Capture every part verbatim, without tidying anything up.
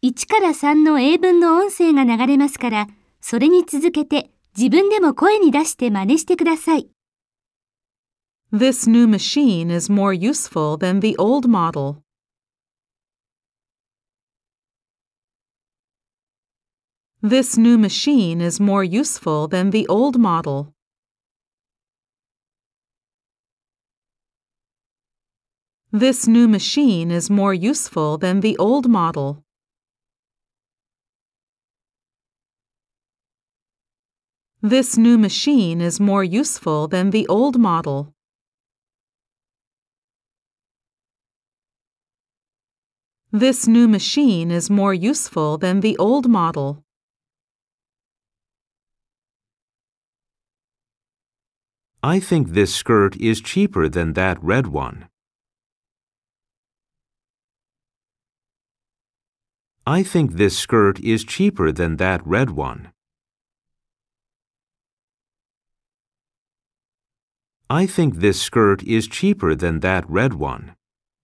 いちからさんの英文の音声が流れますから、それに続けて自分でも声に出して真似してください。 This new machine is more useful than the old model. This new machine is more useful than the old model. This new machine is more useful than the old model. This new machine is more useful than the old model. This new machine is more useful than the old model. I think this skirt is cheaper than that red one. I think this skirt is cheaper than that red one. I think this skirt is cheaper than that red one.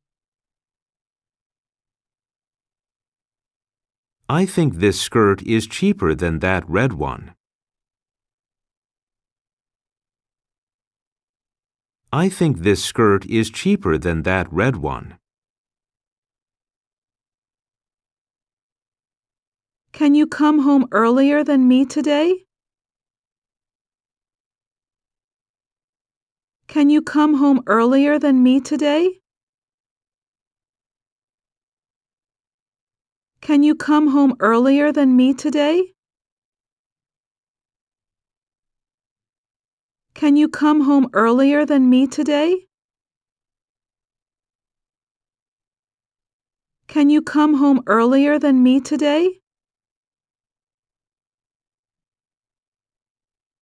I think this skirt is cheaper than that red one. I think this skirt is cheaper than that red one. Can you come home earlier than me today? Can you come home earlier than me today? Can you come home earlier than me today? Can you come home earlier than me today? Can you come home earlier than me today?